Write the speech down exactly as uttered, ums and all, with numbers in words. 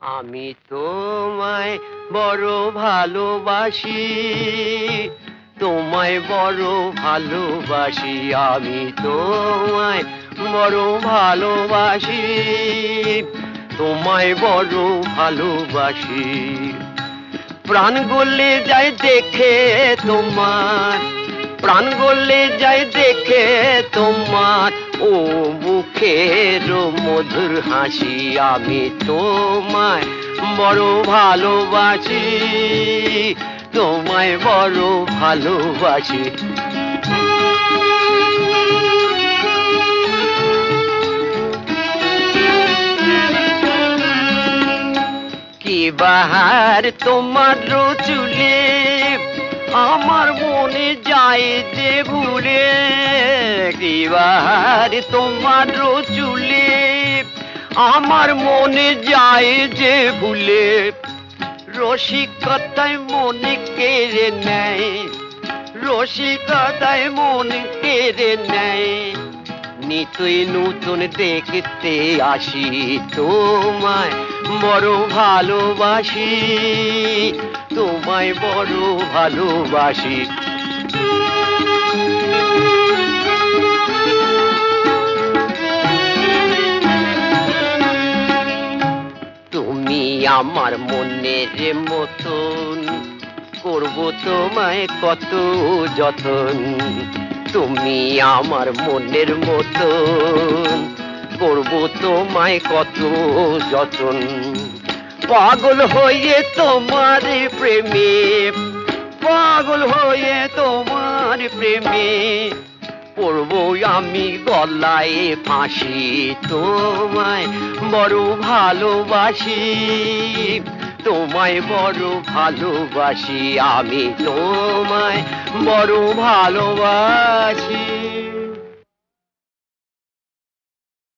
আমি তোমায় বড় ভালোবাসি, তোমায় বড় ভালোবাসি, আমি তোমায় বড় ভালোবাসি, তোমায় বড় ভালোবাসি। প্রাণ গলে যায় দেখে তোমার, প্রাণ গলে যায় দেখে তোমার ও মুখের মধুর হাসি, আমি তোমায় বড় ভালোবাসি, তোমায় বড় ভালোবাসি। কি বাহার তোমার চুলে, আমার মনে যায় যে ভুলে, কি বাহার তোমার চুলে, আমার মনে যায় যে ভুলে, রসিকতায় মনে কেড়ে নেয়, রসিকতায় মনে কেড়ে নেয়, নিতই নতুন দেখতে আসি, তোমায় বড় ভালোবাসি, তোমায় বড় ভালোবাসি। তুমি আমার মনের মতন, করব তোমায় কত যতন, তুমি আমার মনের মতন, করব তোমায় কত যতন। পাগল হয়ে তোমার প্রেমে, পাগল হয়ে তোমার প্রেমে, পড়ব আমি গলায় ফাঁসি, তোমায় বড় ভালোবাসি, তোমায় বড় ভালোবাসি, আমি তোমায় বড় ভালোবাসি।